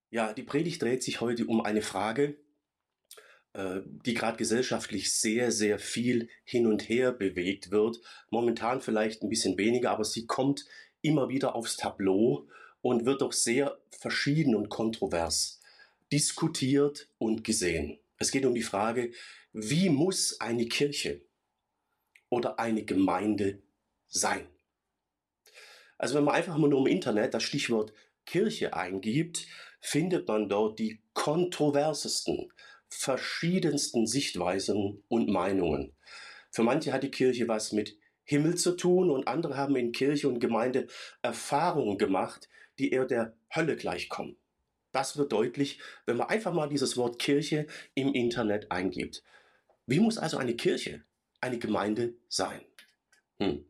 Ja, die Predigt dreht sich heute um eine Frage, die gerade gesellschaftlich sehr, sehr viel hin und her bewegt wird. Momentan vielleicht ein bisschen weniger, aber sie kommt immer wieder aufs Tableau und wird doch sehr verschieden und kontrovers diskutiert und gesehen. Es geht um die Frage, wie muss eine Kirche oder eine Gemeinde sein? Also wenn man einfach mal nur im Internet das Stichwort Kirche eingibt, findet man dort die kontroversesten, verschiedensten Sichtweisen und Meinungen. Für manche hat die Kirche was mit Himmel zu tun und andere haben in Kirche und Gemeinde Erfahrungen gemacht, die eher der Hölle gleichkommen. Das wird deutlich, wenn man einfach mal dieses Wort Kirche im Internet eingibt. Wie muss also eine Kirche, eine Gemeinde sein? Hm.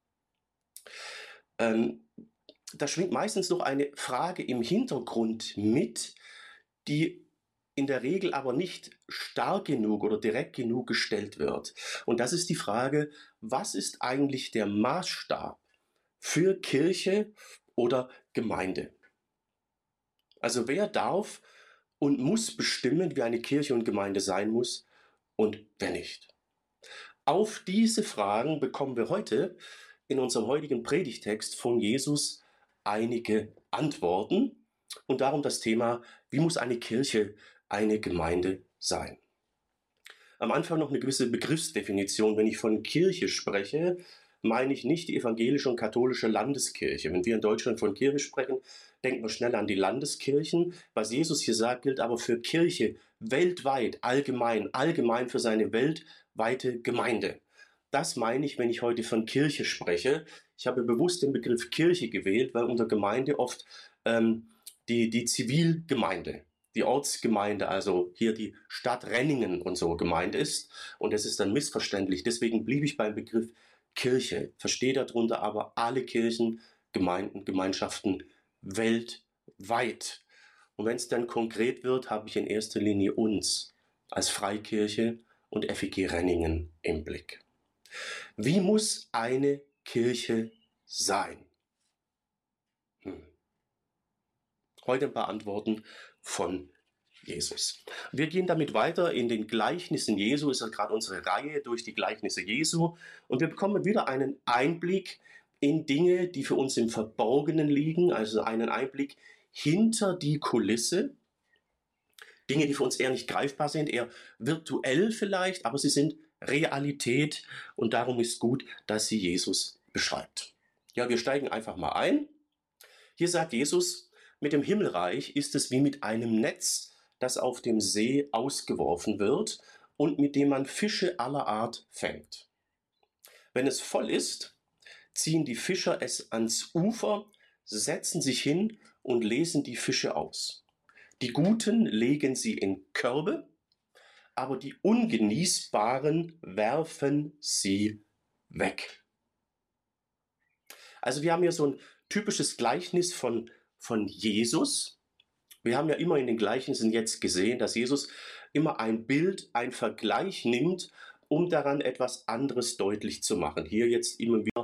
Ähm, Da schwingt meistens noch eine Frage im Hintergrund mit, die in der Regel aber nicht stark genug oder direkt genug gestellt wird. Und das ist die Frage, was ist eigentlich der Maßstab für Kirche oder Gemeinde? Also wer darf und muss bestimmen, wie eine Kirche und Gemeinde sein muss und wer nicht? Auf diese Fragen bekommen wir heute in unserem heutigen Predigtext von Jesus einige Antworten und darum das Thema, wie muss eine Kirche, eine Gemeinde sein? Am Anfang noch eine gewisse Begriffsdefinition. Wenn ich von Kirche spreche, meine ich nicht die evangelische und katholische Landeskirche. Wenn wir in Deutschland von Kirche sprechen, denkt man schnell an die Landeskirchen. Was Jesus hier sagt, gilt aber für Kirche weltweit, allgemein für seine weltweite Gemeinde. Das meine ich, wenn ich heute von Kirche spreche. Ich habe bewusst den Begriff Kirche gewählt, weil unter Gemeinde oft die Zivilgemeinde, die Ortsgemeinde, also hier die Stadt Renningen und so gemeint ist. Und das ist dann missverständlich. Deswegen blieb ich beim Begriff Kirche. Verstehe darunter aber alle Kirchen, Gemeinden, Gemeinschaften weltweit. Und wenn es dann konkret wird, habe ich in erster Linie uns als Freikirche und FEG Renningen im Blick. Wie muss eine Kirche sein? Heute ein paar Antworten von Jesus. Wir gehen damit weiter in den Gleichnissen Jesu. Ist ja gerade unsere Reihe durch die Gleichnisse Jesu. Und wir bekommen wieder einen Einblick in Dinge, die für uns im Verborgenen liegen. Also einen Einblick hinter die Kulisse. Dinge, die für uns eher nicht greifbar sind, eher virtuell vielleicht, aber sie sind Realität. Und darum ist gut, dass sie Jesus beschreibt. Ja, wir steigen einfach mal ein. Hier sagt Jesus, mit dem Himmelreich ist es wie mit einem Netz, das auf dem See ausgeworfen wird und mit dem man Fische aller Art fängt. Wenn es voll ist, ziehen die Fischer es ans Ufer, setzen sich hin und lesen die Fische aus. Die Guten legen sie in Körbe, aber die Ungenießbaren werfen sie weg. Also wir haben hier so ein typisches Gleichnis von Jesus. Wir haben ja immer in den Gleichnissen jetzt gesehen, dass Jesus immer ein Bild, ein Vergleich nimmt, um daran etwas anderes deutlich zu machen. Hier jetzt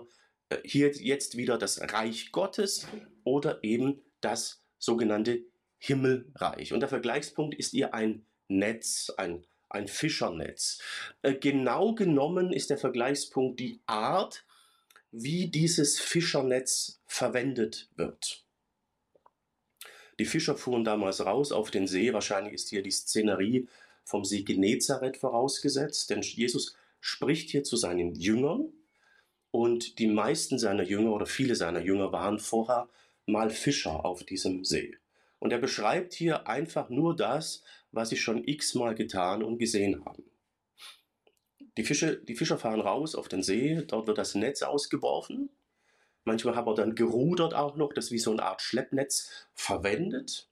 wieder das Reich Gottes oder eben das sogenannte Himmelreich. Und der Vergleichspunkt ist hier ein Netz, ein Fischernetz. Genau genommen ist der Vergleichspunkt die Art, wie dieses Fischernetz verwendet wird. Die Fischer fuhren damals raus auf den See. Wahrscheinlich ist hier die Szenerie vom See Genezareth vorausgesetzt, denn Jesus spricht hier zu seinen Jüngern und die meisten seiner Jünger oder viele seiner Jünger waren vorher mal Fischer auf diesem See. Und er beschreibt hier einfach nur das, was sie schon x-mal getan und gesehen haben. Die Fischer fahren raus auf den See, dort wird das Netz ausgeworfen. Manchmal haben wir dann gerudert auch noch, das wie so eine Art Schleppnetz verwendet.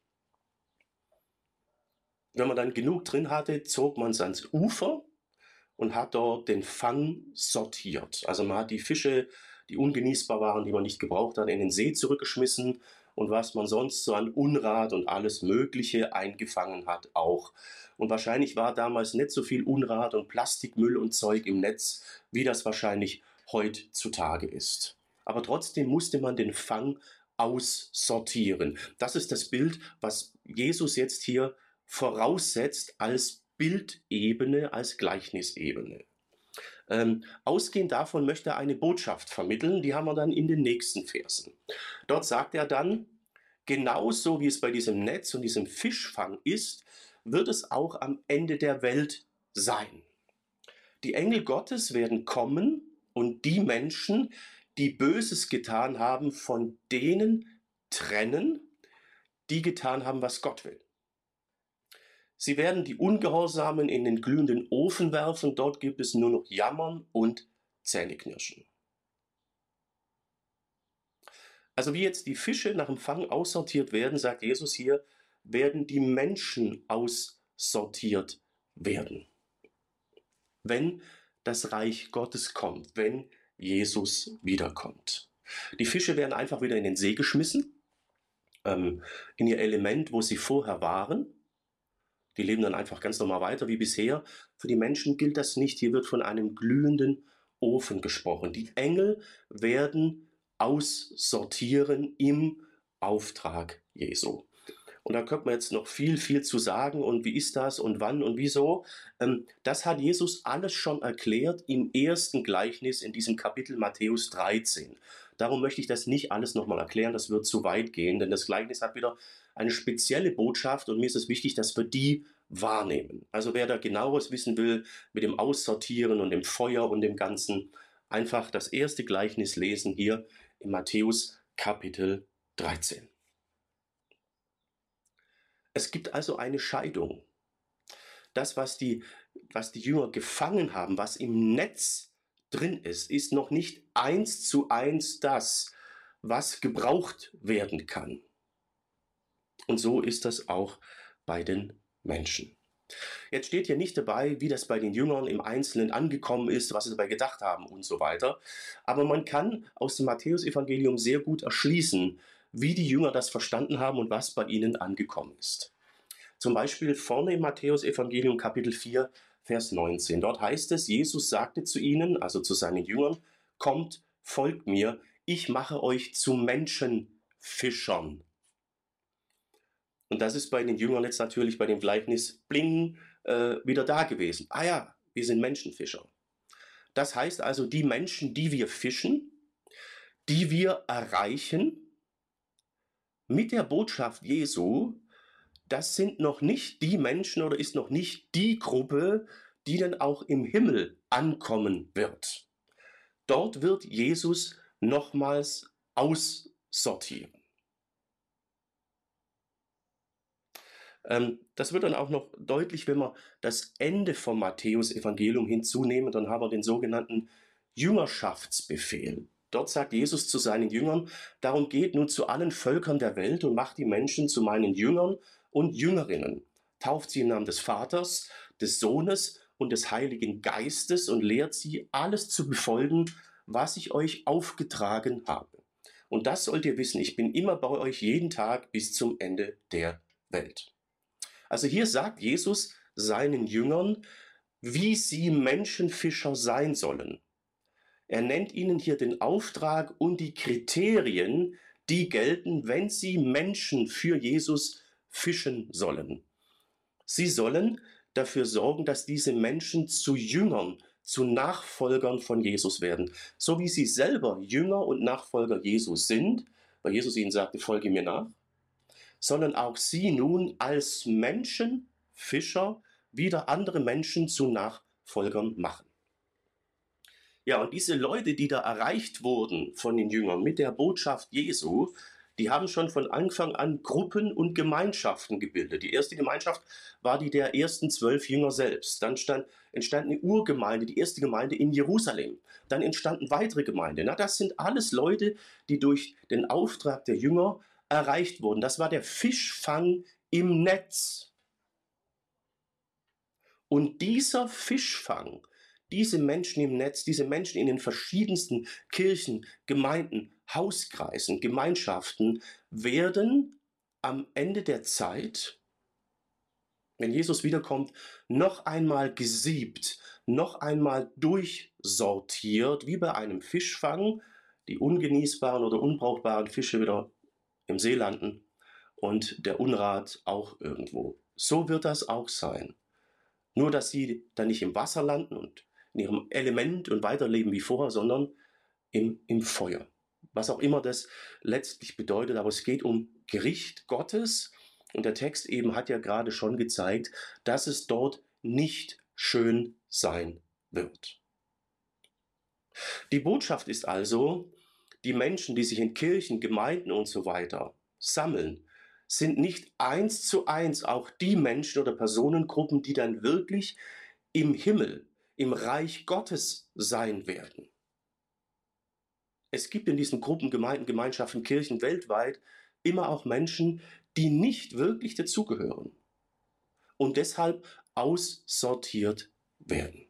Wenn man dann genug drin hatte, zog man es ans Ufer und hat dort den Fang sortiert. Also man hat die Fische, die ungenießbar waren, die man nicht gebraucht hat, in den See zurückgeschmissen und was man sonst so an Unrat und alles Mögliche eingefangen hat auch. Und wahrscheinlich war damals nicht so viel Unrat und Plastikmüll und Zeug im Netz, wie das wahrscheinlich heutzutage ist. Aber trotzdem musste man den Fang aussortieren. Das ist das Bild, was Jesus jetzt hier voraussetzt als Bildebene, als Gleichnisebene. Ausgehend davon möchte er eine Botschaft vermitteln, die haben wir dann in den nächsten Versen. Dort sagt er dann, genauso wie es bei diesem Netz und diesem Fischfang ist, wird es auch am Ende der Welt sein. Die Engel Gottes werden kommen und die Menschen, die Böses getan haben, von denen trennen, die getan haben, was Gott will. Sie werden die Ungehorsamen in den glühenden Ofen werfen, dort gibt es nur noch Jammern und Zähneknirschen. Also wie jetzt die Fische nach dem Fang aussortiert werden, sagt Jesus hier, werden die Menschen aussortiert werden. Wenn das Reich Gottes kommt, wenn Jesus wiederkommt. Die Fische werden einfach wieder in den See geschmissen, in ihr Element, wo sie vorher waren. Die leben dann einfach ganz normal weiter wie bisher. Für die Menschen gilt das nicht. Hier wird von einem glühenden Ofen gesprochen. Die Engel werden aussortieren im Auftrag Jesu. Und da könnte man jetzt noch viel zu sagen und wie ist das und wann und wieso. Das hat Jesus alles schon erklärt im ersten Gleichnis in diesem Kapitel Matthäus 13. Darum möchte ich das nicht alles nochmal erklären, das wird zu weit gehen, denn das Gleichnis hat wieder eine spezielle Botschaft und mir ist es wichtig, dass wir die wahrnehmen. Also wer da genaueres wissen will mit dem Aussortieren und dem Feuer und dem Ganzen, einfach das erste Gleichnis lesen hier in Matthäus Kapitel 13. Es gibt also eine Scheidung. Das, was die Jünger gefangen haben, was im Netz drin ist, ist noch nicht 1:1 das, was gebraucht werden kann. Und so ist das auch bei den Menschen. Jetzt steht hier nicht dabei, wie das bei den Jüngern im Einzelnen angekommen ist, was sie dabei gedacht haben und so weiter. Aber man kann aus dem Matthäusevangelium sehr gut erschließen, wie die Jünger das verstanden haben und was bei ihnen angekommen ist. Zum Beispiel vorne im Matthäusevangelium Kapitel 4, Vers 19. Dort heißt es, Jesus sagte zu ihnen, also zu seinen Jüngern, kommt, folgt mir, ich mache euch zu Menschenfischern. Und das ist bei den Jüngern jetzt natürlich bei dem Gleichnis bling wieder da gewesen. Ah ja, wir sind Menschenfischer. Das heißt also, die Menschen, die wir fischen, die wir erreichen mit der Botschaft Jesu, das sind noch nicht die Menschen oder ist noch nicht die Gruppe, die dann auch im Himmel ankommen wird. Dort wird Jesus nochmals aussortieren. Das wird dann auch noch deutlich, wenn wir das Ende vom Matthäusevangelium hinzunehmen, dann haben wir den sogenannten Jüngerschaftsbefehl. Dort sagt Jesus zu seinen Jüngern, darum geht nun zu allen Völkern der Welt und macht die Menschen zu meinen Jüngern und Jüngerinnen. Tauft sie im Namen des Vaters, des Sohnes und des Heiligen Geistes und lehrt sie, alles zu befolgen, was ich euch aufgetragen habe. Und das sollt ihr wissen, ich bin immer bei euch jeden Tag bis zum Ende der Welt. Also hier sagt Jesus seinen Jüngern, wie sie Menschenfischer sein sollen. Er nennt ihnen hier den Auftrag und die Kriterien, die gelten, wenn sie Menschen für Jesus fischen sollen. Sie sollen dafür sorgen, dass diese Menschen zu Jüngern, zu Nachfolgern von Jesus werden. So wie sie selber Jünger und Nachfolger Jesus sind, weil Jesus ihnen sagte, folge mir nach, sondern auch sie nun als Menschenfischer wieder andere Menschen zu Nachfolgern machen. Ja, und diese Leute, die da erreicht wurden von den Jüngern mit der Botschaft Jesu, die haben schon von Anfang an Gruppen und Gemeinschaften gebildet. Die erste Gemeinschaft war die der ersten 12 Jünger selbst. Dann entstand eine Urgemeinde, die erste Gemeinde in Jerusalem. Dann entstanden weitere Gemeinden. Na, das sind alles Leute, die durch den Auftrag der Jünger erreicht wurden. Das war der Fischfang im Netz. Und dieser Fischfang, diese Menschen im Netz, diese Menschen in den verschiedensten Kirchen, Gemeinden, Hauskreisen, Gemeinschaften werden am Ende der Zeit, wenn Jesus wiederkommt, noch einmal gesiebt, noch einmal durchsortiert, wie bei einem Fischfang, die ungenießbaren oder unbrauchbaren Fische wieder im See landen und der Unrat auch irgendwo. So wird das auch sein. Nur, dass sie dann nicht im Wasser landen und in ihrem Element und weiterleben wie vorher, sondern im Feuer. Was auch immer das letztlich bedeutet, aber es geht um Gericht Gottes. Und der Text eben hat ja gerade schon gezeigt, dass es dort nicht schön sein wird. Die Botschaft ist also, die Menschen, die sich in Kirchen, Gemeinden und so weiter sammeln, sind nicht 1:1 auch die Menschen oder Personengruppen, die dann wirklich im Himmel, im Reich Gottes sein werden. Es gibt in diesen Gruppen, Gemeinden, Gemeinschaften, Kirchen weltweit immer auch Menschen, die nicht wirklich dazugehören und deshalb aussortiert werden.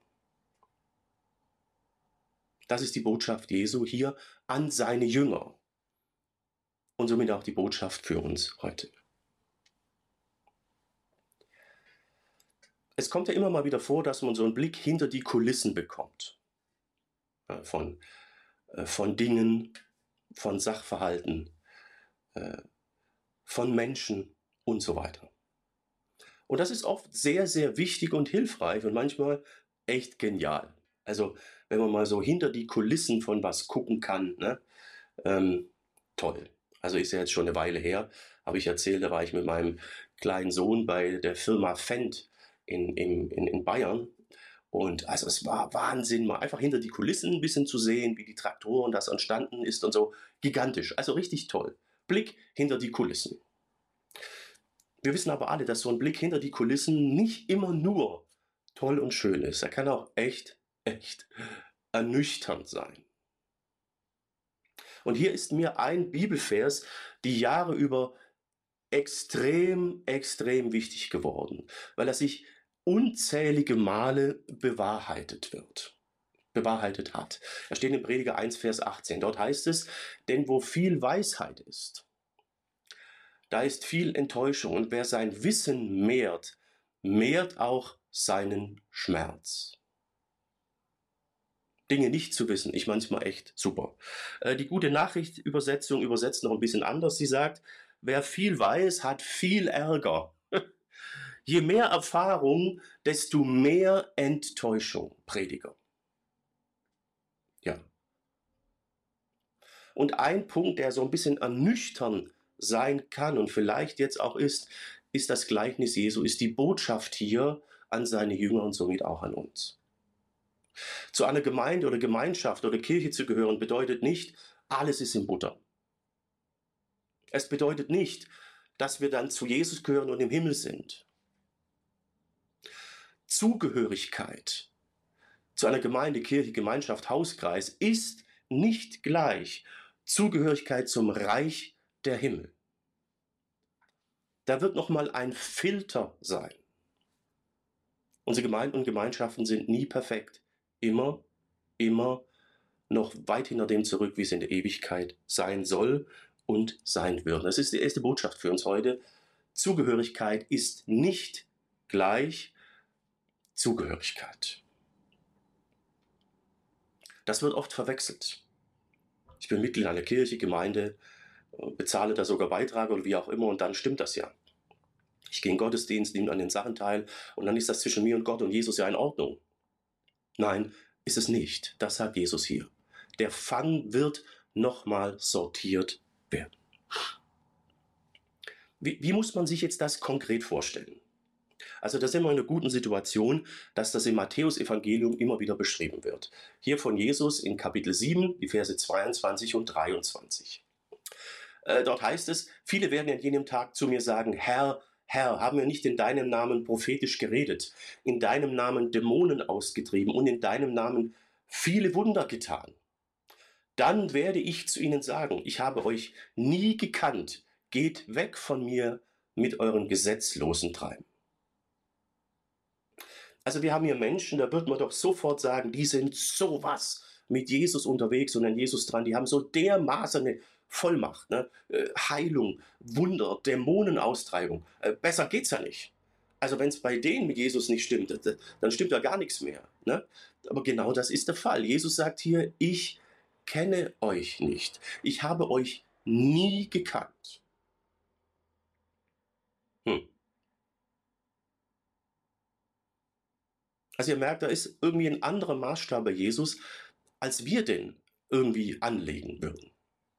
Das ist die Botschaft Jesu hier an seine Jünger und somit auch die Botschaft für uns heute. Es kommt ja immer mal wieder vor, dass man so einen Blick hinter die Kulissen bekommt. Von Dingen, von Sachverhalten, von Menschen und so weiter. Und das ist oft sehr, sehr wichtig und hilfreich und manchmal echt genial. Also wenn man mal so hinter die Kulissen von was gucken kann, ne? Toll. Also ist ja jetzt schon eine Weile her, habe ich erzählt, da war ich mit meinem kleinen Sohn bei der Firma Fendt in Bayern. Und also es war Wahnsinn, mal einfach hinter die Kulissen ein bisschen zu sehen, wie die Traktoren das entstanden ist und so. Gigantisch, also richtig toll. Blick hinter die Kulissen. Wir wissen aber alle, dass so ein Blick hinter die Kulissen nicht immer nur toll und schön ist. Er kann auch echt ernüchternd sein. Und hier ist mir ein Bibelvers die Jahre über extrem wichtig geworden, weil er sich unzählige Male bewahrheitet hat. Er steht in Prediger 1, Vers 18. Dort heißt es, denn wo viel Weisheit ist, da ist viel Enttäuschung. Und wer sein Wissen mehrt, mehrt auch seinen Schmerz. Dinge nicht zu wissen, ich manchmal echt super. Die gute Nachricht-Übersetzung übersetzt noch ein bisschen anders. Sie sagt, wer viel weiß, hat viel Ärger. Je mehr Erfahrung, desto mehr Enttäuschung, Prediger. Ja. Und ein Punkt, der so ein bisschen ernüchternd sein kann und vielleicht jetzt auch ist das Gleichnis Jesu, ist die Botschaft hier an seine Jünger und somit auch an uns. Zu einer Gemeinde oder Gemeinschaft oder Kirche zu gehören, bedeutet nicht, alles ist in Butter. Es bedeutet nicht, dass wir dann zu Jesus gehören und im Himmel sind. Zugehörigkeit zu einer Gemeinde, Kirche, Gemeinschaft, Hauskreis ist nicht gleich Zugehörigkeit zum Reich der Himmel. Da wird nochmal ein Filter sein. Unsere Gemeinden und Gemeinschaften sind nie perfekt. Immer noch weit hinter dem zurück, wie es in der Ewigkeit sein soll und sein wird. Das ist die erste Botschaft für uns heute. Zugehörigkeit ist nicht gleich Zugehörigkeit. Das wird oft verwechselt. Ich bin Mitglied einer Kirche, Gemeinde, bezahle da sogar Beitrag oder wie auch immer und dann stimmt das ja. Ich gehe in den Gottesdienst, nehme an den Sachen teil und dann ist das zwischen mir und Gott und Jesus ja in Ordnung. Nein, ist es nicht. Das sagt Jesus hier. Der Fang wird nochmal sortiert werden. Wie muss man sich jetzt das konkret vorstellen? Also da sind wir in einer guten Situation, dass das im Matthäus-Evangelium immer wieder beschrieben wird. Hier von Jesus in Kapitel 7, die Verse 22 und 23. Dort heißt es, viele werden an jenem Tag zu mir sagen, Herr, Herr, haben wir nicht in deinem Namen prophetisch geredet, in deinem Namen Dämonen ausgetrieben und in deinem Namen viele Wunder getan? Dann werde ich zu ihnen sagen, ich habe euch nie gekannt, geht weg von mir mit euren gesetzlosen Treiben. Also wir haben hier Menschen, da wird man doch sofort sagen, die sind sowas mit Jesus unterwegs und an Jesus dran, die haben so dermaßen eine Vollmacht, ne? Heilung, Wunder, Dämonenaustreibung, besser geht's ja nicht. Also wenn es bei denen mit Jesus nicht stimmt, dann stimmt ja gar nichts mehr. Ne? Aber genau das ist der Fall. Jesus sagt hier, ich kenne euch nicht. Ich habe euch nie gekannt. Also ihr merkt, da ist irgendwie ein anderer Maßstab bei Jesus, als wir den irgendwie anlegen würden.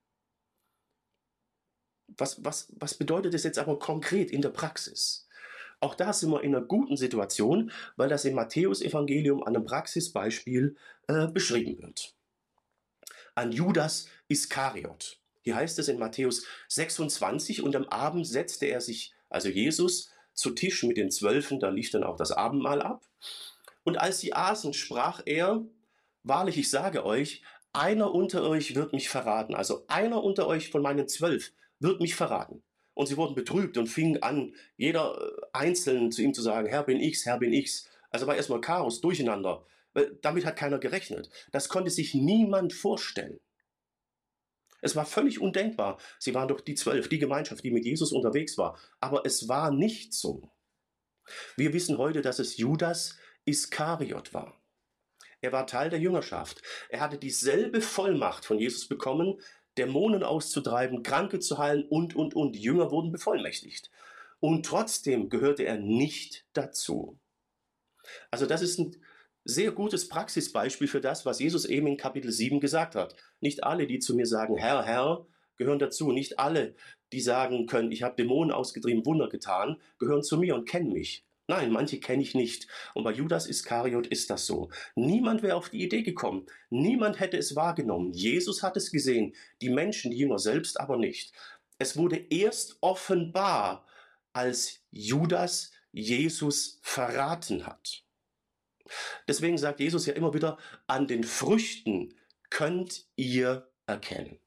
Was bedeutet das jetzt aber konkret in der Praxis? Auch da sind wir in einer guten Situation, weil das im Matthäusevangelium an einem Praxisbeispiel beschrieben wird. An Judas Iskariot. Hier heißt es in Matthäus 26, und am Abend setzte er sich, also Jesus, zu Tisch mit den Zwölfen, da lief dann auch das Abendmahl ab. Und als sie aßen, sprach er: Wahrlich, ich sage euch, einer unter euch wird mich verraten. Also einer unter euch von meinen 12 wird mich verraten. Und sie wurden betrübt und fingen an, jeder einzeln zu ihm zu sagen: Herr, bin ich's, Herr, bin ich's. Also war erstmal Chaos, Durcheinander. Damit hat keiner gerechnet. Das konnte sich niemand vorstellen. Es war völlig undenkbar. Sie waren doch die 12, die Gemeinschaft, die mit Jesus unterwegs war. Aber es war nicht so. Wir wissen heute, dass es Judas Iskariot war. Er war Teil der Jüngerschaft. Er hatte dieselbe Vollmacht von Jesus bekommen, Dämonen auszutreiben, Kranke zu heilen und. Die Jünger wurden bevollmächtigt. Und trotzdem gehörte er nicht dazu. Also das ist ein sehr gutes Praxisbeispiel für das, was Jesus eben in Kapitel 7 gesagt hat. Nicht alle, die zu mir sagen, Herr, Herr, gehören dazu. Nicht alle, die sagen können, ich habe Dämonen ausgetrieben, Wunder getan, gehören zu mir und kennen mich. Nein, manche kenne ich nicht. Und bei Judas Iskariot ist das so. Niemand wäre auf die Idee gekommen. Niemand hätte es wahrgenommen. Jesus hat es gesehen, die Menschen, die Jünger selbst aber nicht. Es wurde erst offenbar, als Judas Jesus verraten hat. Deswegen sagt Jesus ja immer wieder, an den Früchten könnt ihr erkennen.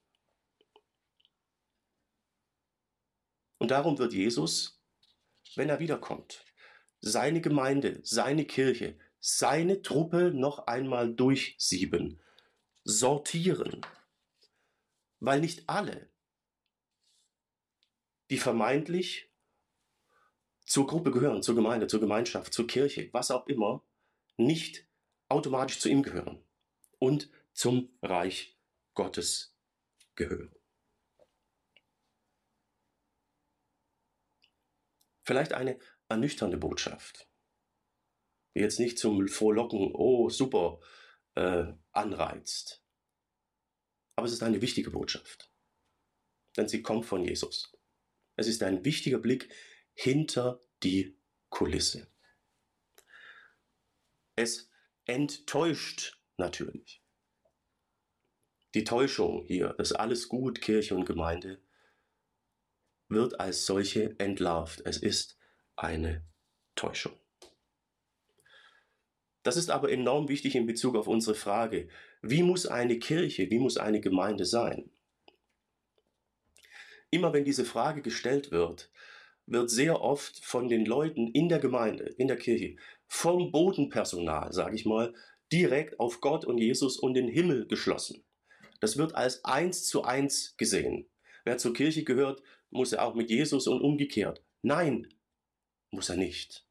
Und darum wird Jesus, wenn er wiederkommt, seine Gemeinde, seine Kirche, seine Truppe noch einmal durchsieben, sortieren. Weil nicht alle, die vermeintlich zur Gruppe gehören, zur Gemeinde, zur Gemeinschaft, zur Kirche, was auch immer, nicht automatisch zu ihm gehören und zum Reich Gottes gehören. Vielleicht eine ernüchternde Botschaft, die jetzt nicht zum Frohlocken, oh super, anreizt. Aber es ist eine wichtige Botschaft, denn sie kommt von Jesus. Es ist ein wichtiger Blick hinter die Kulisse. Es enttäuscht natürlich. Die Täuschung hier, dass alles gut, Kirche und Gemeinde, wird als solche entlarvt. Es ist eine Täuschung. Das ist aber enorm wichtig in Bezug auf unsere Frage, wie muss eine Kirche, wie muss eine Gemeinde sein? Immer wenn diese Frage gestellt wird, wird sehr oft von den Leuten in der Gemeinde, in der Kirche, vom Bodenpersonal, sage ich mal, direkt auf Gott und Jesus und den Himmel geschlossen. Das wird als 1:1 gesehen. Wer zur Kirche gehört, muss er auch mit Jesus und umgekehrt. Nein, muss er nicht.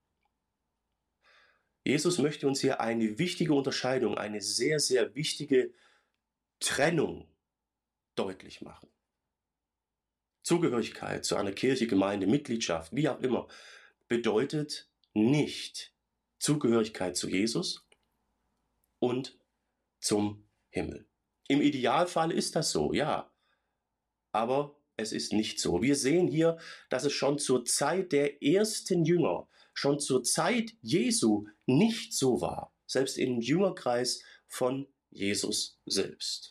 Jesus möchte uns hier eine wichtige Unterscheidung, eine sehr, sehr wichtige Trennung deutlich machen. Zugehörigkeit zu einer Kirche, Gemeinde, Mitgliedschaft, wie auch immer, bedeutet nicht Zugehörigkeit zu Jesus und zum Himmel. Im Idealfall ist das so, ja, aber es ist nicht so. Wir sehen hier, dass es schon zur Zeit der ersten Jünger, schon zur Zeit Jesu nicht so war, selbst im Jüngerkreis von Jesus selbst.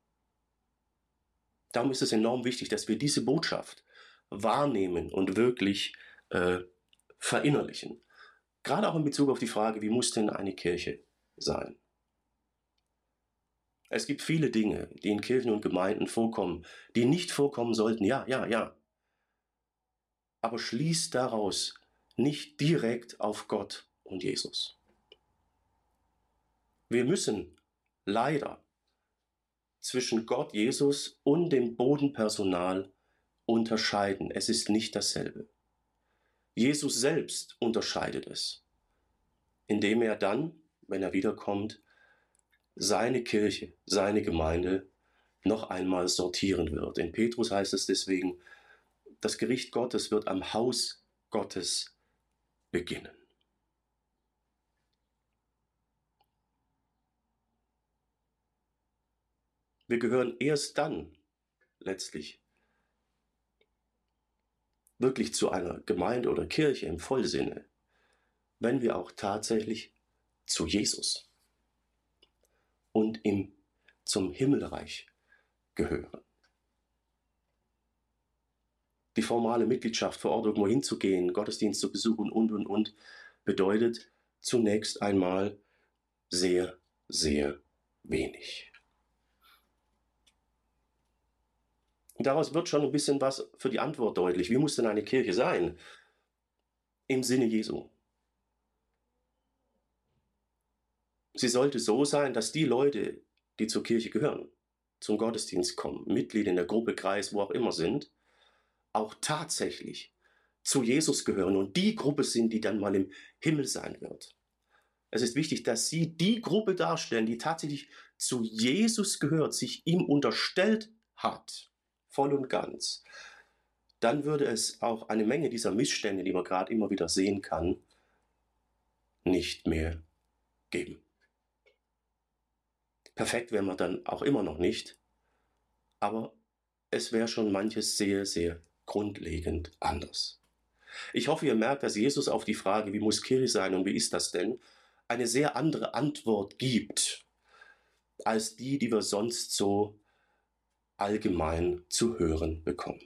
Darum ist es enorm wichtig, dass wir diese Botschaft wahrnehmen und wirklich verinnerlichen. Gerade auch in Bezug auf die Frage, wie muss denn eine Kirche sein? Es gibt viele Dinge, die in Kirchen und Gemeinden vorkommen, die nicht vorkommen sollten, ja. Aber schließt daraus nicht direkt auf Gott und Jesus. Wir müssen leider zwischen Gott, Jesus und dem Bodenpersonal unterscheiden. Es ist nicht dasselbe. Jesus selbst unterscheidet es, indem er dann, wenn er wiederkommt, seine Kirche, seine Gemeinde noch einmal sortieren wird. In Petrus heißt es deswegen, das Gericht Gottes wird am Haus Gottes beginnen. Wir gehören erst dann letztlich wirklich zu einer Gemeinde oder Kirche im Vollsinne, wenn wir auch tatsächlich zu Jesus und zum Himmelreich gehören. Die formale Mitgliedschaft vor Ort irgendwo hinzugehen, Gottesdienst zu besuchen und, bedeutet zunächst einmal sehr, sehr wenig. Und daraus wird schon ein bisschen was für die Antwort deutlich. Wie muss denn eine Kirche sein? Im Sinne Jesu. Sie sollte so sein, dass die Leute, die zur Kirche gehören, zum Gottesdienst kommen, Mitglied in der Gruppe, Kreis, wo auch immer sind, auch tatsächlich zu Jesus gehören und die Gruppe sind, die dann mal im Himmel sein wird. Es ist wichtig, dass sie die Gruppe darstellen, die tatsächlich zu Jesus gehört, sich ihm unterstellt hat, voll und ganz. Dann würde es auch eine Menge dieser Missstände, die man gerade immer wieder sehen kann, nicht mehr geben. Perfekt wären wir dann auch immer noch nicht, aber es wäre schon manches sehr, sehr grundlegend anders. Ich hoffe, ihr merkt, dass Jesus auf die Frage, wie muss Kirche sein und wie ist das denn, eine sehr andere Antwort gibt, als die wir sonst so allgemein zu hören bekommen.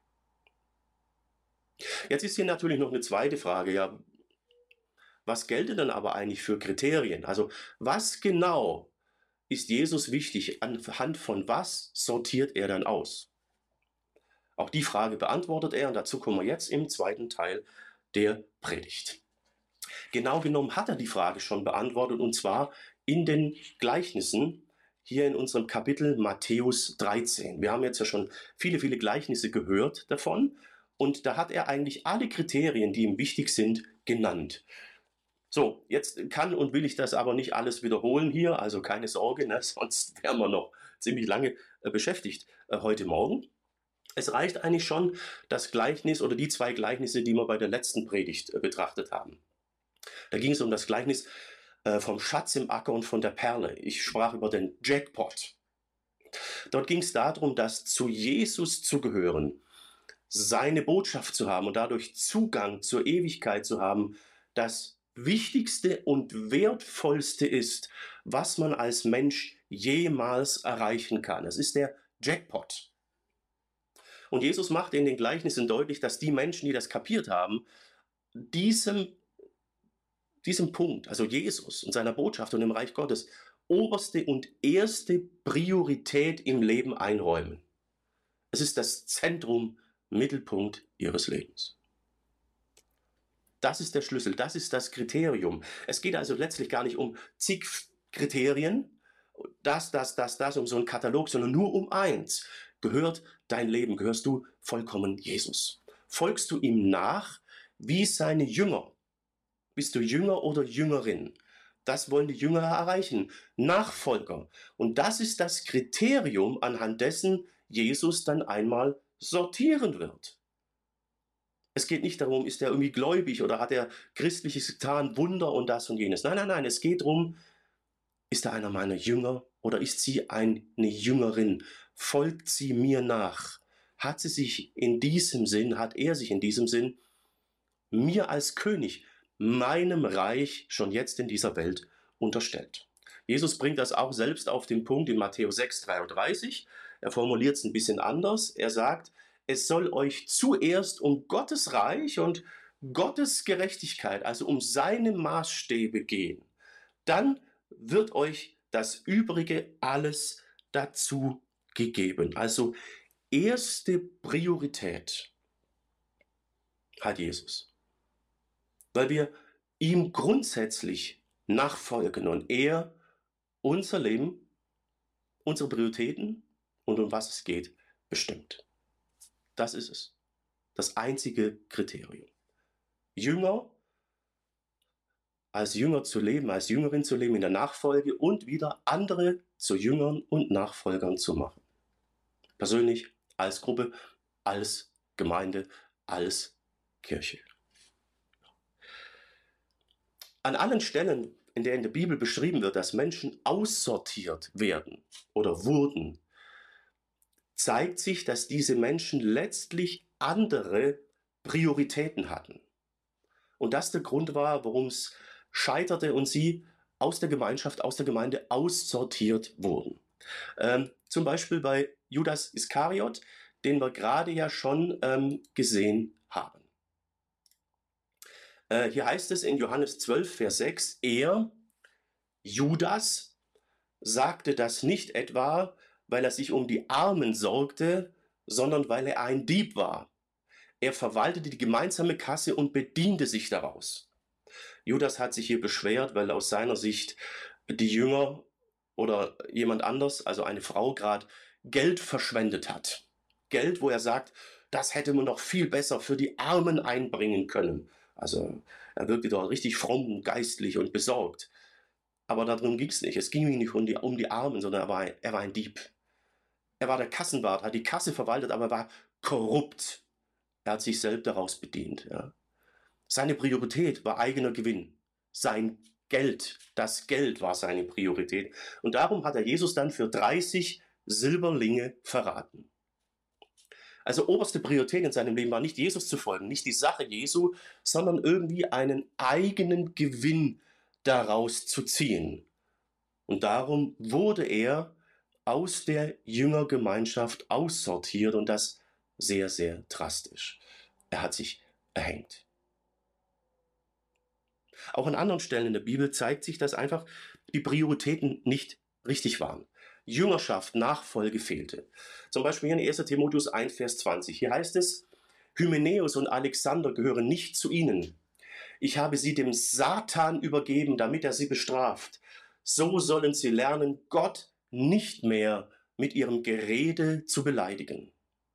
Jetzt ist hier natürlich noch eine zweite Frage, ja, was gelte denn aber eigentlich für Kriterien? Also was genau ist Jesus wichtig? Anhand von was sortiert er dann aus? Auch die Frage beantwortet er und dazu kommen wir jetzt im zweiten Teil der Predigt. Genau genommen hat er die Frage schon beantwortet und zwar in den Gleichnissen hier in unserem Kapitel Matthäus 13. Wir haben jetzt ja schon viele, viele Gleichnisse gehört davon und da hat er eigentlich alle Kriterien, die ihm wichtig sind, genannt. So, jetzt kann und will ich das aber nicht alles wiederholen hier, also keine Sorge, ne? Sonst wären wir noch ziemlich lange beschäftigt heute Morgen. Es reicht eigentlich schon das Gleichnis oder die zwei Gleichnisse, die wir bei der letzten Predigt betrachtet haben. Da ging es um das Gleichnis vom Schatz im Acker und von der Perle. Ich sprach über den Jackpot. Dort ging es darum, dass zu Jesus zu gehören, seine Botschaft zu haben und dadurch Zugang zur Ewigkeit zu haben, das Wichtigste und Wertvollste ist, was man als Mensch jemals erreichen kann. Es ist der Jackpot. Und Jesus macht in den Gleichnissen deutlich, dass die Menschen, die das kapiert haben, diesem Punkt, also Jesus und seiner Botschaft und dem Reich Gottes, oberste und erste Priorität im Leben einräumen. Es ist das Zentrum, Mittelpunkt ihres Lebens. Das ist der Schlüssel, das ist das Kriterium. Es geht also letztlich gar nicht um zig Kriterien, das, um so einen Katalog, sondern nur um eins. Gehört dein Leben, gehörst du vollkommen Jesus? Folgst du ihm nach wie seine Jünger? Bist du Jünger oder Jüngerin? Das wollen die Jünger erreichen. Nachfolger. Und das ist das Kriterium, anhand dessen Jesus dann einmal sortieren wird. Es geht nicht darum, ist er irgendwie gläubig oder hat er Christliches getan, Wunder und das und jenes. Nein, nein, nein. Es geht darum, ist er einer meiner Jünger oder ist sie eine Jüngerin? Folgt sie mir nach? Hat er sich in diesem Sinn mir als König, meinem Reich schon jetzt in dieser Welt unterstellt? Jesus bringt das auch selbst auf den Punkt in Matthäus 6,33. Er formuliert es ein bisschen anders. Er sagt, es soll euch zuerst um Gottes Reich und Gottes Gerechtigkeit, also um seine Maßstäbe gehen. Dann wird euch das Übrige alles dazu gegeben. Also erste Priorität hat Jesus, weil wir ihm grundsätzlich nachfolgen und er unser Leben, unsere Prioritäten und um was es geht, bestimmt. Das ist es. Das einzige Kriterium. Als Jünger zu leben, als Jüngerin zu leben in der Nachfolge und wieder andere zu Jüngern und Nachfolgern zu machen. Persönlich, als Gruppe, als Gemeinde, als Kirche. An allen Stellen, in der in der Bibel beschrieben wird, dass Menschen aussortiert werden oder wurden, zeigt sich, dass diese Menschen letztlich andere Prioritäten hatten. Und das der Grund war, warum es scheiterte und sie aus der Gemeinschaft, aus der Gemeinde aussortiert wurden. Zum Beispiel bei Judas Iskariot, den wir gerade ja schon gesehen haben. Hier heißt es in Johannes 12, Vers 6, er, Judas, sagte das nicht etwa, weil er sich um die Armen sorgte, sondern weil er ein Dieb war. Er verwaltete die gemeinsame Kasse und bediente sich daraus. Judas hat sich hier beschwert, weil aus seiner Sicht die Jünger oder jemand anders, also eine Frau gerade, Geld verschwendet hat. Geld, wo er sagt, das hätte man noch viel besser für die Armen einbringen können. Also er wirkte dort richtig fromm und geistlich und besorgt. Aber darum ging es nicht. Es ging ihm nicht um die Armen, sondern er war ein Dieb. Er war der Kassenwart, hat die Kasse verwaltet, aber er war korrupt. Er hat sich selbst daraus bedient. Ja. Seine Priorität war eigener Gewinn. Sein Geld, das Geld war seine Priorität. Und darum hat er Jesus dann für 30 Silberlinge verraten. Also oberste Priorität in seinem Leben war nicht Jesus zu folgen, nicht die Sache Jesu, sondern irgendwie einen eigenen Gewinn daraus zu ziehen. Und darum wurde er aus der Jüngergemeinschaft aussortiert und das sehr, sehr drastisch. Er hat sich erhängt. Auch an anderen Stellen in der Bibel zeigt sich, dass einfach die Prioritäten nicht richtig waren. Jüngerschaft, Nachfolge fehlte. Zum Beispiel hier in 1. Timotheus 1, Vers 20. Hier heißt es, Hymenäus und Alexander gehören nicht zu ihnen. Ich habe sie dem Satan übergeben, damit er sie bestraft. So sollen sie lernen, Gott nicht mehr mit ihrem Gerede zu beleidigen.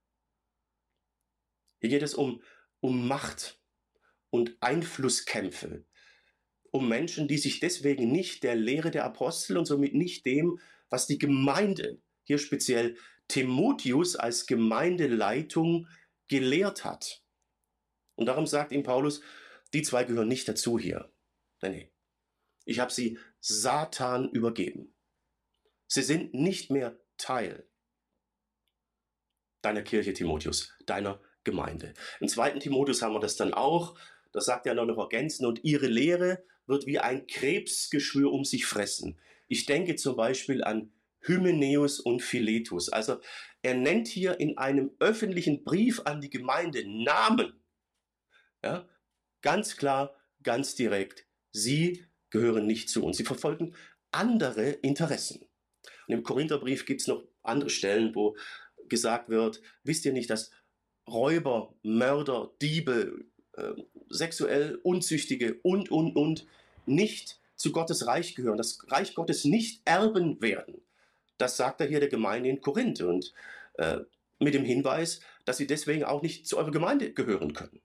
Hier geht es um Macht und Einflusskämpfe, um Menschen, die sich deswegen nicht der Lehre der Apostel und somit nicht dem, was die Gemeinde, hier speziell Timotheus als Gemeindeleitung gelehrt hat. Und darum sagt ihm Paulus, die zwei gehören nicht dazu hier. Nee. Ich habe sie Satan übergeben. Sie sind nicht mehr Teil deiner Kirche, Timotheus, deiner Gemeinde. Im 2. Timotheus haben wir das dann auch. Das sagt er noch ergänzend. Und ihre Lehre wird wie ein Krebsgeschwür um sich fressen. Ich denke zum Beispiel an Hymenäus und Philetus. Also er nennt hier in einem öffentlichen Brief an die Gemeinde Namen. Ja, ganz klar, ganz direkt. Sie gehören nicht zu uns. Sie verfolgen andere Interessen. Und im Korintherbrief gibt es noch andere Stellen, wo gesagt wird, wisst ihr nicht, dass Räuber, Mörder, Diebe, sexuell Unzüchtige und nicht zu Gottes Reich gehören, das Reich Gottes nicht erben werden. Das sagt er hier der Gemeinde in Korinth und mit dem Hinweis, dass sie deswegen auch nicht zu eurer Gemeinde gehören können.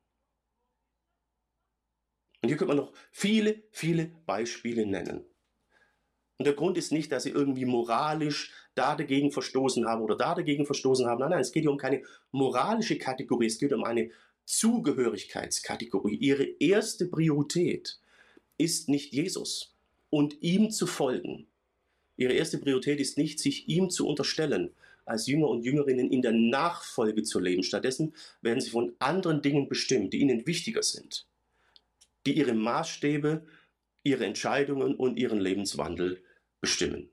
Und hier könnte man noch viele, viele Beispiele nennen. Und der Grund ist nicht, dass sie irgendwie moralisch da dagegen verstoßen haben oder da dagegen verstoßen haben. Nein, es geht hier um keine moralische Kategorie, es geht um eine Zugehörigkeitskategorie. Ihre erste Priorität ist nicht Jesus und ihm zu folgen. Ihre erste Priorität ist nicht, sich ihm zu unterstellen, als Jünger und Jüngerinnen in der Nachfolge zu leben. Stattdessen werden sie von anderen Dingen bestimmt, die ihnen wichtiger sind, die ihre Maßstäbe, ihre Entscheidungen und ihren Lebenswandel bestimmen.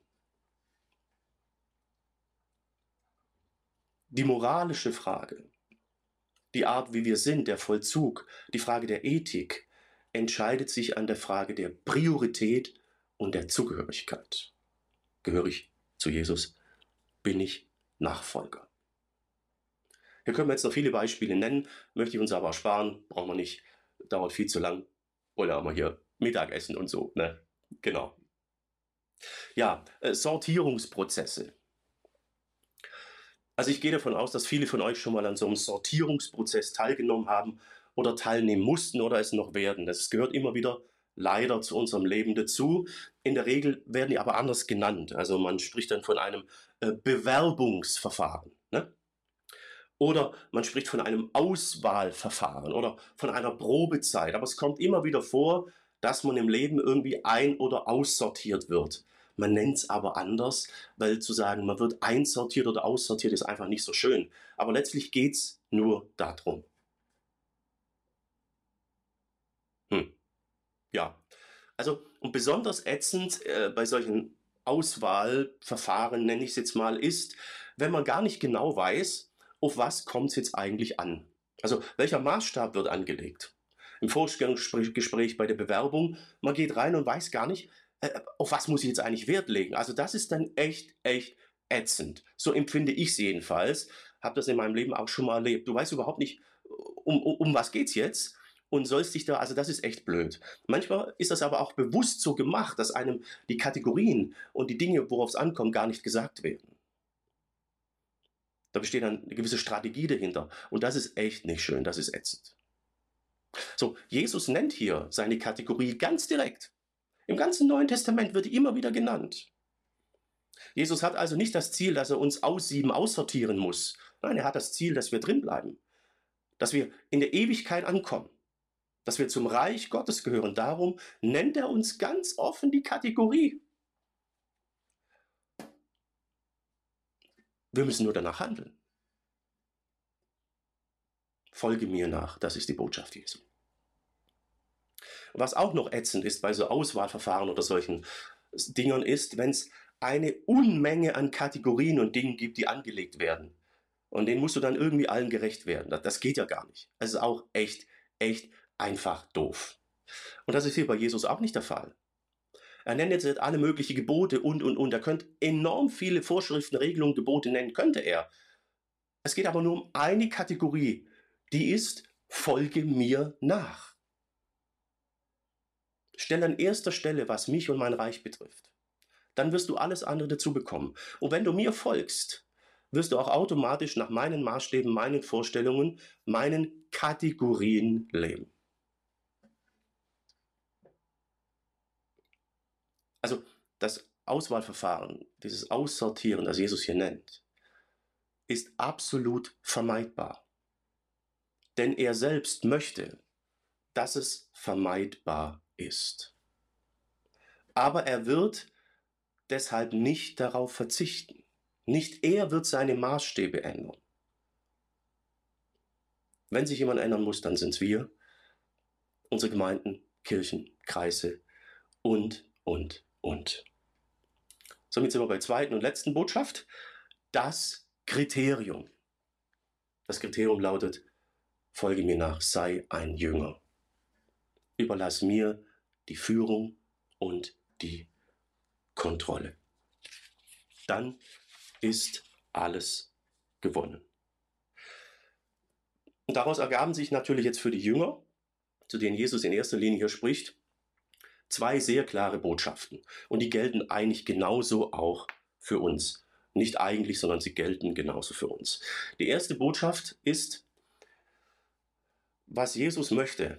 Die moralische Frage, die Art, wie wir sind, der Vollzug, die Frage der Ethik, entscheidet sich an der Frage der Priorität und der Zugehörigkeit. Gehöre ich zu Jesus? Bin ich Nachfolger? Hier können wir jetzt noch viele Beispiele nennen, möchte ich uns aber ersparen, brauchen wir nicht, dauert viel zu lang. Oder haben wir hier Mittagessen und so, ne? Genau. Ja, Sortierungsprozesse. Also ich gehe davon aus, dass viele von euch schon mal an so einem Sortierungsprozess teilgenommen haben oder teilnehmen mussten oder es noch werden. Das gehört immer wieder leider zu unserem Leben dazu. In der Regel werden die aber anders genannt. Also man spricht dann von einem Bewerbungsverfahren, ne? Oder man spricht von einem Auswahlverfahren oder von einer Probezeit. Aber es kommt immer wieder vor, dass man im Leben irgendwie ein- oder aussortiert wird. man nennt es aber anders, weil zu sagen, man wird einsortiert oder aussortiert, ist einfach nicht so schön. Aber letztlich geht es nur darum. Ja, also und besonders ätzend bei solchen Auswahlverfahren, nenne ich es jetzt mal, ist, wenn man gar nicht genau weiß, auf was kommt es jetzt eigentlich an. Also welcher Maßstab wird angelegt? Im Vorstellungsgespräch bei der Bewerbung, man geht rein und weiß gar nicht, auf was muss ich jetzt eigentlich Wert legen. Also das ist dann echt ätzend. So empfinde ich es jedenfalls. Habe das in meinem Leben auch schon mal erlebt. Du weißt überhaupt nicht, um was geht's jetzt? Und sollst dich da, also das ist echt blöd. Manchmal ist das aber auch bewusst so gemacht, dass einem die Kategorien und die Dinge, worauf es ankommt, gar nicht gesagt werden. Da besteht dann eine gewisse Strategie dahinter. Und das ist echt nicht schön, das ist ätzend. So, Jesus nennt hier seine Kategorie ganz direkt. Im ganzen Neuen Testament wird die immer wieder genannt. Jesus hat also nicht das Ziel, dass er uns aussieben, aussortieren muss. Nein, er hat das Ziel, dass wir drinbleiben. Dass wir in der Ewigkeit ankommen. Dass wir zum Reich Gottes gehören. Darum nennt er uns ganz offen die Kategorie. Wir müssen nur danach handeln. Folge mir nach, das ist die Botschaft Jesu. Was auch noch ätzend ist bei so Auswahlverfahren oder solchen Dingern ist, wenn es eine Unmenge an Kategorien und Dingen gibt, die angelegt werden. Und denen musst du dann irgendwie allen gerecht werden. Das geht ja gar nicht. Es ist auch echt einfach doof. Und das ist hier bei Jesus auch nicht der Fall. Er nennt jetzt alle möglichen Gebote und. Er könnte enorm viele Vorschriften, Regelungen, Gebote nennen, könnte er. Es geht aber nur um eine Kategorie. Die ist, folge mir nach. Stell an erster Stelle, was mich und mein Reich betrifft. Dann wirst du alles andere dazu bekommen. Und wenn du mir folgst, wirst du auch automatisch nach meinen Maßstäben, meinen Vorstellungen, meinen Kategorien leben. Also das Auswahlverfahren, dieses Aussortieren, das Jesus hier nennt, ist absolut vermeidbar. Denn er selbst möchte, dass es vermeidbar ist. Aber er wird deshalb nicht darauf verzichten. Nicht er wird seine Maßstäbe ändern. Wenn sich jemand ändern muss, dann sind es wir, unsere Gemeinden, Kirchen, Kreise und. Somit sind wir bei der zweiten und letzten Botschaft. Das Kriterium. Das Kriterium lautet, folge mir nach, sei ein Jünger. Überlass mir die Führung und die Kontrolle. Dann ist alles gewonnen. Und daraus ergaben sich natürlich jetzt für die Jünger, zu denen Jesus in erster Linie hier spricht, zwei sehr klare Botschaften. Und die gelten eigentlich genauso auch für uns. Nicht eigentlich, sondern sie gelten genauso für uns. Die erste Botschaft ist, was Jesus möchte.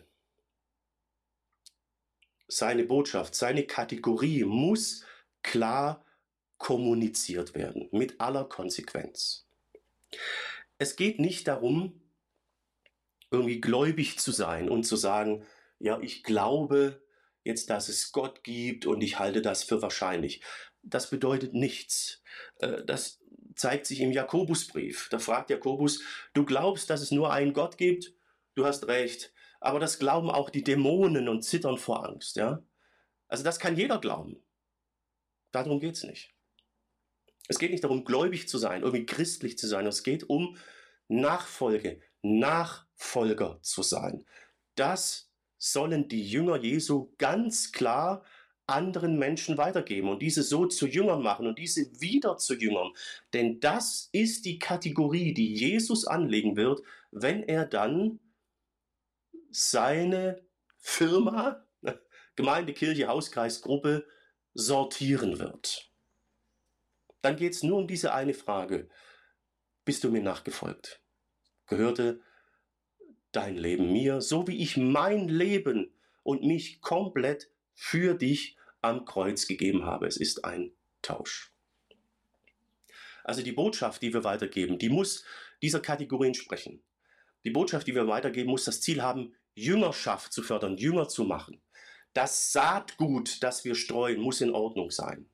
Seine Botschaft, seine Kategorie muss klar kommuniziert werden, mit aller Konsequenz. Es geht nicht darum, irgendwie gläubig zu sein und zu sagen, ja, ich glaube jetzt, dass es Gott gibt und ich halte das für wahrscheinlich. Das bedeutet nichts. Das zeigt sich im Jakobusbrief. Da fragt Jakobus, du glaubst, dass es nur einen Gott gibt? Du hast recht. Aber das glauben auch die Dämonen und zittern vor Angst. Ja? Also das kann jeder glauben. Darum geht es nicht. Es geht nicht darum, gläubig zu sein, irgendwie christlich zu sein. Es geht um Nachfolge, Nachfolger zu sein. Das sollen die Jünger Jesu ganz klar anderen Menschen weitergeben und diese so zu Jüngern machen und diese wieder zu Jüngern. Denn das ist die Kategorie, die Jesus anlegen wird, wenn er dann seine Firma, Gemeinde, Kirche, Hauskreis, Gruppe sortieren wird. Dann geht es nur um diese eine Frage. Bist du mir nachgefolgt? Gehörte dein Leben mir, so wie ich mein Leben und mich komplett für dich am Kreuz gegeben habe? Es ist ein Tausch. Also die Botschaft, die wir weitergeben, die muss dieser Kategorie entsprechen. Die Botschaft, die wir weitergeben, muss das Ziel haben, Jüngerschaft zu fördern, Jünger zu machen. Das Saatgut, das wir streuen, muss in Ordnung sein.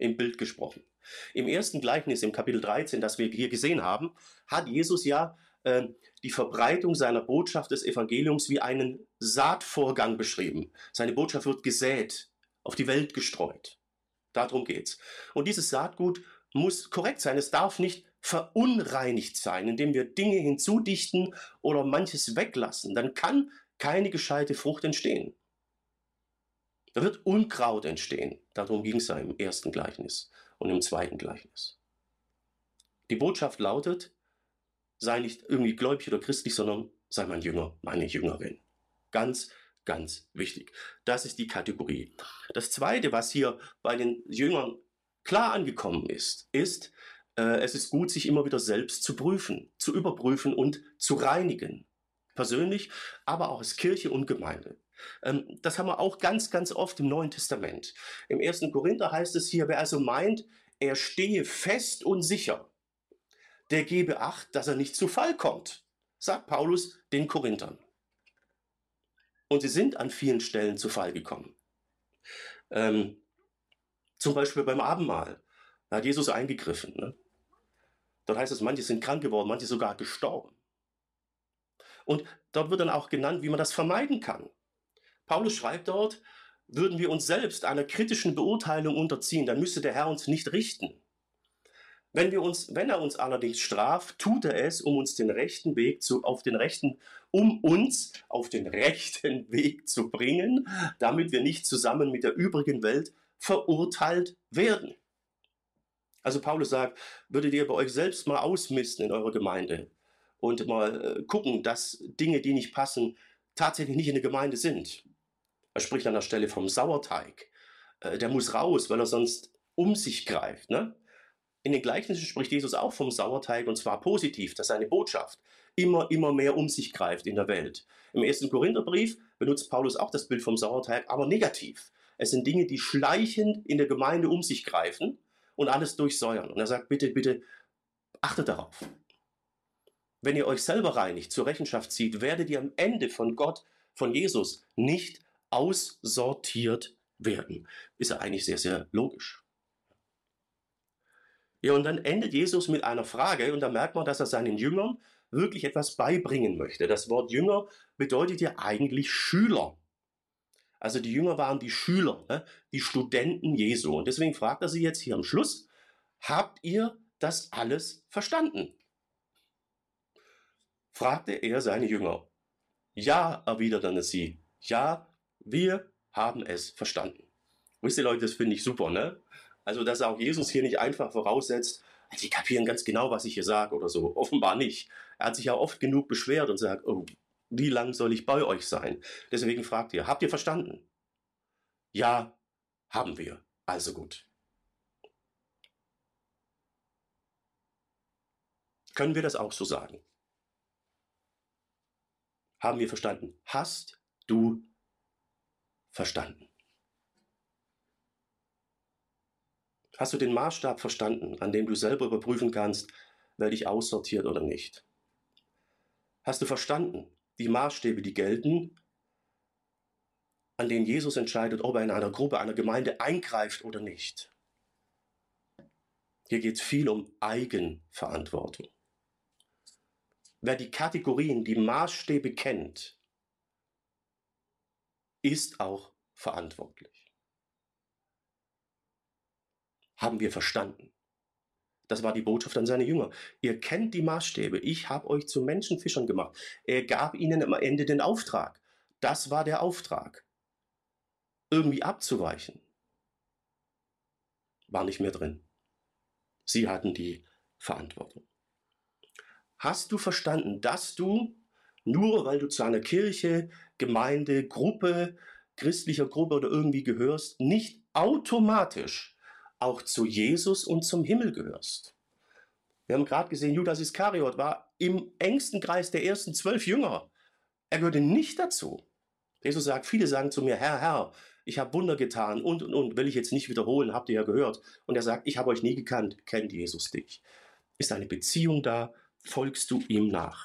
im Bild gesprochen. Im ersten Gleichnis, im Kapitel 13, das wir hier gesehen haben, hat Jesus ja die Verbreitung seiner Botschaft des Evangeliums wie einen Saatvorgang beschrieben. Seine Botschaft wird gesät, auf die Welt gestreut. Darum geht's. Und dieses Saatgut muss korrekt sein. Es darf nicht verunreinigt sein, indem wir Dinge hinzudichten oder manches weglassen. Dann kann keine gescheite Frucht entstehen. Da wird Unkraut entstehen. Darum ging es ja im ersten Gleichnis und im zweiten Gleichnis. Die Botschaft lautet, sei nicht irgendwie gläubig oder christlich, sondern sei mein Jünger, meine Jüngerin. Ganz, ganz wichtig. Das ist die Kategorie. Das Zweite, was hier bei den Jüngern klar angekommen ist, es ist gut, sich immer wieder selbst zu prüfen, zu überprüfen und zu reinigen. Persönlich, aber auch als Kirche und Gemeinde. Das haben wir auch ganz, ganz oft im Neuen Testament. Im 1. Korinther heißt es hier, wer also meint, er stehe fest und sicher, der gebe Acht, dass er nicht zu Fall kommt, sagt Paulus den Korinthern. Und sie sind an vielen Stellen zu Fall gekommen. Zum Beispiel beim Abendmahl. Da hat Jesus eingegriffen. Ne? Dort heißt es, manche sind krank geworden, manche sogar gestorben. Und dort wird dann auch genannt, wie man das vermeiden kann. Paulus schreibt dort, würden wir uns selbst einer kritischen Beurteilung unterziehen, dann müsste der Herr uns nicht richten. Wenn er uns allerdings straft, tut er es, um uns auf den rechten Weg zu bringen, damit wir nicht zusammen mit der übrigen Welt verurteilt werden. Also Paulus sagt, würdet ihr bei euch selbst mal ausmisten in eurer Gemeinde und mal gucken, dass Dinge, die nicht passen, tatsächlich nicht in der Gemeinde sind. Er spricht an der Stelle vom Sauerteig. Der muss raus, weil er sonst um sich greift. Ne? In den Gleichnissen spricht Jesus auch vom Sauerteig, und zwar positiv, dass seine Botschaft immer mehr um sich greift in der Welt. Im 1. Korintherbrief benutzt Paulus auch das Bild vom Sauerteig, aber negativ. Es sind Dinge, die schleichend in der Gemeinde um sich greifen und alles durchsäuern. Und er sagt, bitte, achtet darauf. Wenn ihr euch selber reinigt, zur Rechenschaft zieht, werdet ihr am Ende von Gott, von Jesus, nicht aussortiert werden. Ist ja eigentlich sehr, sehr logisch. Ja, und dann endet Jesus mit einer Frage und da merkt man, dass er seinen Jüngern wirklich etwas beibringen möchte. Das Wort Jünger bedeutet ja eigentlich Schüler. Also die Jünger waren die Schüler, ne? Die Studenten Jesu. Und deswegen fragt er sie jetzt hier am Schluss, habt ihr das alles verstanden? Fragte er seine Jünger. Ja, erwiderten sie. Ja, wir haben es verstanden. Wisst ihr Leute, das finde ich super, ne? Also, dass auch Jesus hier nicht einfach voraussetzt, die kapieren ganz genau, was ich hier sage oder so. Offenbar nicht. Er hat sich ja oft genug beschwert und sagt, oh, wie lang soll ich bei euch sein? Deswegen fragt ihr, habt ihr verstanden? Ja, haben wir. Also gut. Können wir das auch so sagen? Haben wir verstanden? Hast du verstanden? Hast du den Maßstab verstanden, an dem du selber überprüfen kannst, werde ich aussortiert oder nicht? Hast du verstanden, die Maßstäbe, die gelten, an denen Jesus entscheidet, ob er in einer Gruppe, einer Gemeinde eingreift oder nicht? Hier geht es viel um Eigenverantwortung. Wer die Kategorien, die Maßstäbe kennt, ist auch verantwortlich. Haben wir verstanden? Das war die Botschaft an seine Jünger. Ihr kennt die Maßstäbe. Ich habe euch zu Menschenfischern gemacht. Er gab ihnen am Ende den Auftrag. Das war der Auftrag. Irgendwie abzuweichen, war nicht mehr drin. Sie hatten die Verantwortung. Hast du verstanden, dass du, nur weil du zu einer Kirche, Gemeinde, Gruppe, christlicher Gruppe oder irgendwie gehörst, nicht automatisch auch zu Jesus und zum Himmel gehörst? Wir haben gerade gesehen, Judas Iskariot war im engsten Kreis der ersten 12 Jünger. Er gehörte nicht dazu. Jesus sagt, viele sagen zu mir, Herr, Herr, ich habe Wunder getan und, will ich jetzt nicht wiederholen, habt ihr ja gehört. Und er sagt, ich habe euch nie gekannt, kennt Jesus dich. Ist eine Beziehung da, folgst du ihm nach?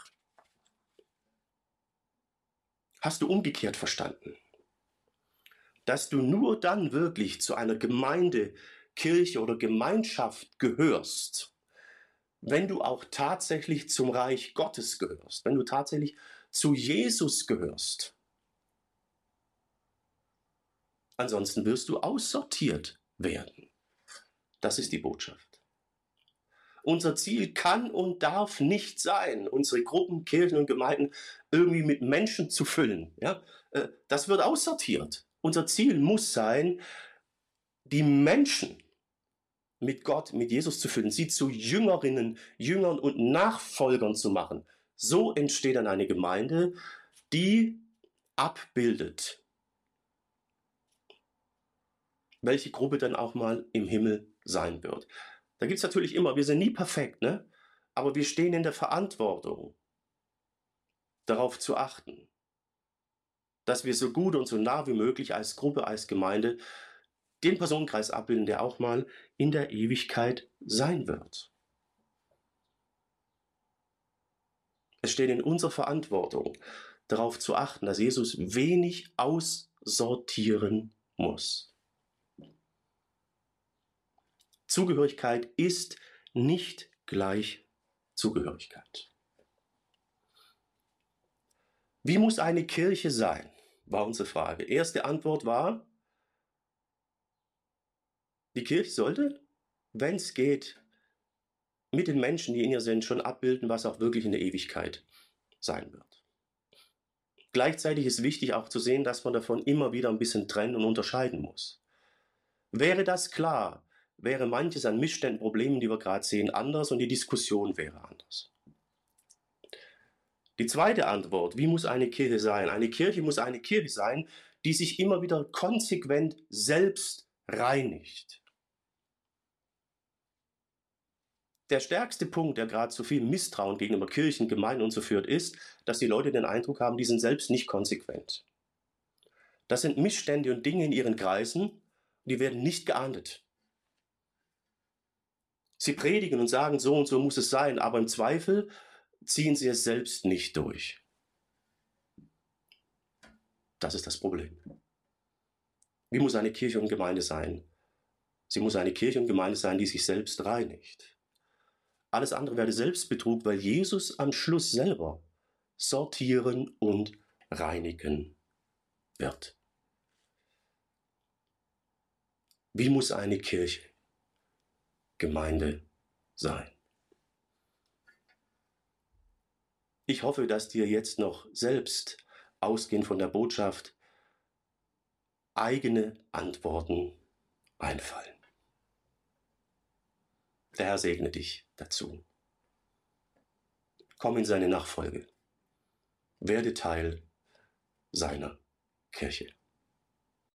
Hast du umgekehrt verstanden, dass du nur dann wirklich zu einer Gemeinde Kirche oder Gemeinschaft gehörst, wenn du auch tatsächlich zum Reich Gottes gehörst, wenn du tatsächlich zu Jesus gehörst. Ansonsten wirst du aussortiert werden. Das ist die Botschaft. Unser Ziel kann und darf nicht sein, unsere Gruppen, Kirchen und Gemeinden irgendwie mit Menschen zu füllen. Ja? Das wird aussortiert. Unser Ziel muss sein, die Menschen mit Gott, mit Jesus zu füllen, sie zu Jüngerinnen, Jüngern und Nachfolgern zu machen. So entsteht dann eine Gemeinde, die abbildet, welche Gruppe dann auch mal im Himmel sein wird. Da gibt es natürlich immer, wir sind nie perfekt, ne? Aber wir stehen in der Verantwortung, darauf zu achten, dass wir so gut und so nah wie möglich als Gruppe, als Gemeinde den Personenkreis abbilden, der auch mal in der Ewigkeit sein wird. Es steht in unserer Verantwortung, darauf zu achten, dass Jesus wenig aussortieren muss. Zugehörigkeit ist nicht gleich Zugehörigkeit. Wie muss eine Kirche sein, war unsere Frage. Erste Antwort war, die Kirche sollte, wenn es geht, mit den Menschen, die in ihr sind, schon abbilden, was auch wirklich in der Ewigkeit sein wird. Gleichzeitig ist wichtig auch zu sehen, dass man davon immer wieder ein bisschen trennen und unterscheiden muss. Wäre das klar, wäre manches an Missständen, Problemen, die wir gerade sehen, anders und die Diskussion wäre anders. Die zweite Antwort, wie muss eine Kirche sein? Eine Kirche muss eine Kirche sein, die sich immer wieder konsequent selbst reinigt. Der stärkste Punkt, der gerade zu viel Misstrauen gegenüber Kirchen, Gemeinden und so führt, ist, dass die Leute den Eindruck haben, die sind selbst nicht konsequent. Das sind Missstände und Dinge in ihren Kreisen, die werden nicht geahndet. Sie predigen und sagen, so und so muss es sein, aber im Zweifel ziehen sie es selbst nicht durch. Das ist das Problem. Wie muss eine Kirche und Gemeinde sein? Sie muss eine Kirche und Gemeinde sein, die sich selbst reinigt. Alles andere wäre Selbstbetrug, weil Jesus am Schluss selber sortieren und reinigen wird. Wie muss eine Kirche, Gemeinde sein? Ich hoffe, dass dir jetzt noch selbst, ausgehend von der Botschaft, eigene Antworten einfallen. Der Herr segne dich dazu. Komm in seine Nachfolge. Werde Teil seiner Kirche.